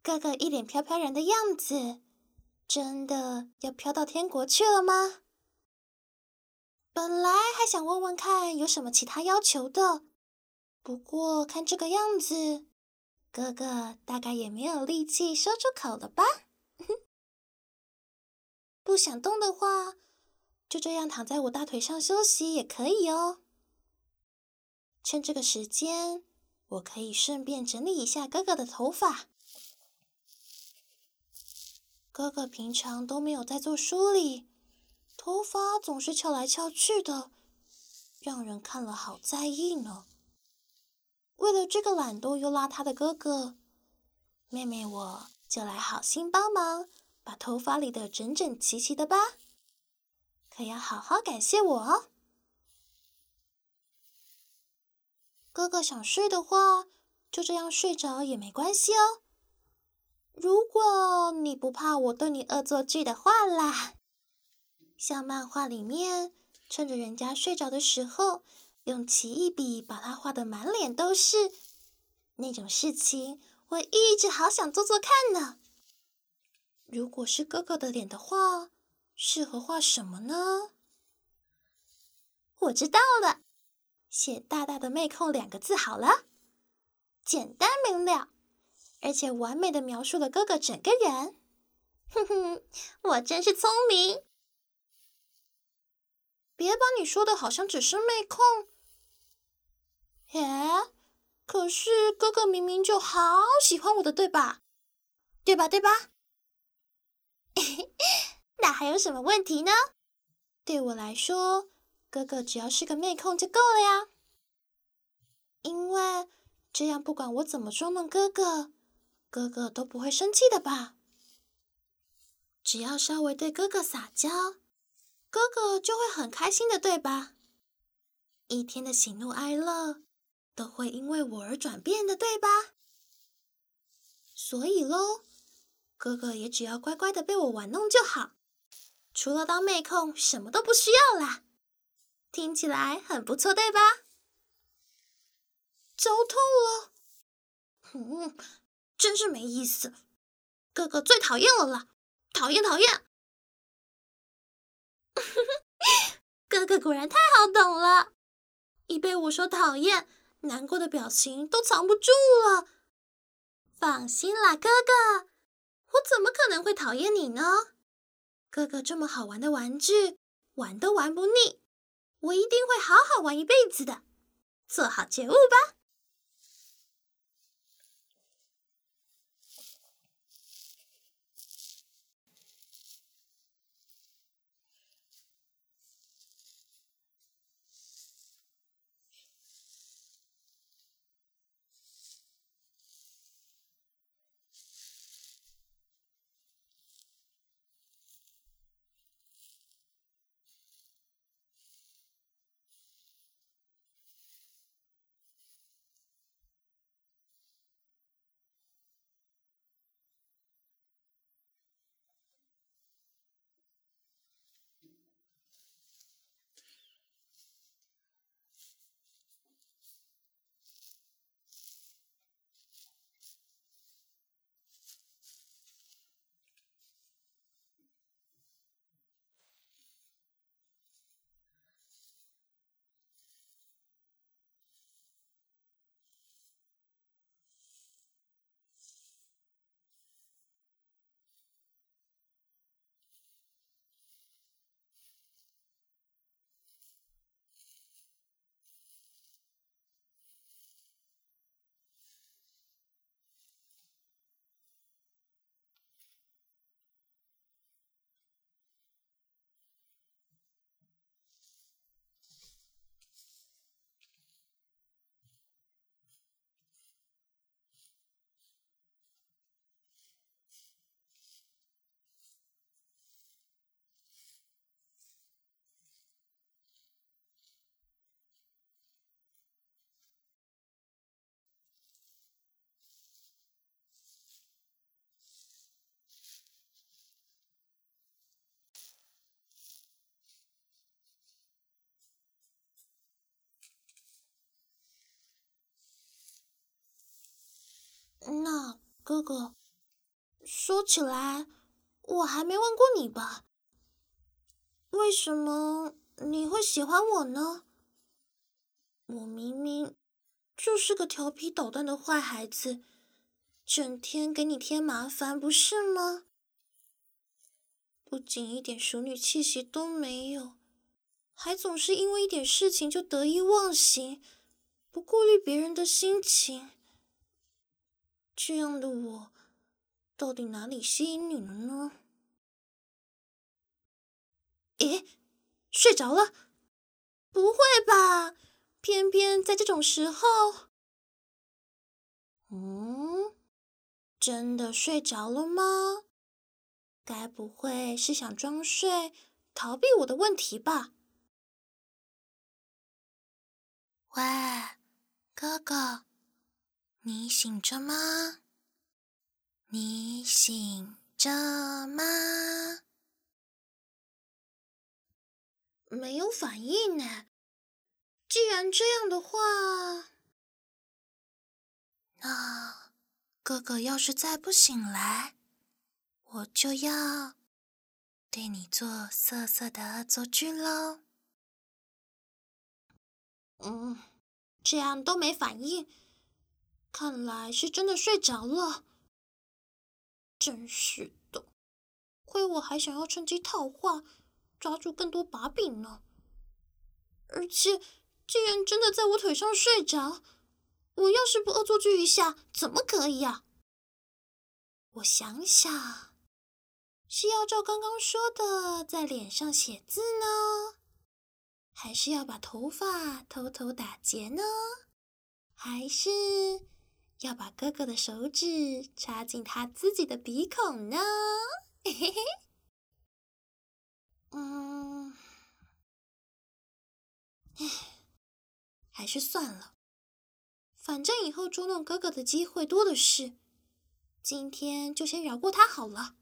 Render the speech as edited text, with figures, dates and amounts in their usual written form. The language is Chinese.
哥哥一脸飘飘然的样子，真的要飘到天国去了吗？本来还想问问看有什么其他要求的，不过看这个样子，哥哥大概也没有力气说出口了吧？不想动的话，就这样躺在我大腿上休息也可以哦。趁这个时间，我可以顺便整理一下哥哥的头发。哥哥平常都没有在做梳理，头发总是翘来翘去的，让人看了好在意呢。为了这个懒惰又邋遢的哥哥，妹妹我就来好心帮忙，把头发理得整整齐齐的吧。可要好好感谢我哦。哥哥想睡的话，就这样睡着也没关系哦。如果你不怕我对你恶作剧的话啦，像漫画里面，趁着人家睡着的时候，用奇异笔把他画得满脸都是，那种事情我一直好想做做看呢。如果是哥哥的脸的话，适合画什么呢？我知道了，写大大的妹控2个字好了，简单明了，而且完美的描述了哥哥整个人。哼哼，我真是聪明。别把你说的好像只是妹控。耶，可是哥哥明明就好喜欢我的，对吧？对吧？那还有什么问题呢？对我来说，哥哥只要是个妹控就够了呀。因为这样不管我怎么捉弄哥哥，哥哥都不会生气的吧？只要稍微对哥哥撒娇，哥哥就会很开心的，对吧？一天的喜怒哀乐都会因为我而转变的，对吧？所以咯，哥哥也只要乖乖的被我玩弄就好，除了当妹控，什么都不需要啦。听起来很不错，对吧？糟透了！真是没意思。哥哥最讨厌了啦，讨厌！哥哥果然太好懂了，一被我说讨厌，难过的表情都藏不住了。放心啦，哥哥，我怎么可能会讨厌你呢？哥哥这么好玩的玩具，玩都玩不腻，我一定会好好玩一辈子的。做好觉悟吧。那哥哥， 说起来，我还没问过你吧？为什么你会喜欢我呢？我明明就是个调皮捣蛋的坏孩子，整天给你添麻烦，不是吗？不仅一点淑女气息都没有，还总是因为一点事情就得意忘形，不顾虑别人的心情。这样的我，到底哪里吸引你了呢？诶，睡着了？不会吧？偏偏在这种时候……嗯，真的睡着了吗？该不会是想装睡，逃避我的问题吧？喂，哥哥，你醒着吗？你醒着吗？没有反应呢。既然这样的话，那哥哥要是再不醒来，我就要对你做色色的恶作剧喽。这样都没反应，看来是真的睡着了。真是的，亏我还想要趁机套话，抓住更多把柄呢。而且，既然真的在我腿上睡着，我要是不恶作剧一下，怎么可以啊？我想想，是要照刚刚说的在脸上写字呢，还是要把头发偷偷打结呢？还是要把哥哥的手指插进他自己的鼻孔呢？嘿嘿嘿。嗯，还是算了，反正以后捉弄哥哥的机会多的是，今天就先饶过他好了。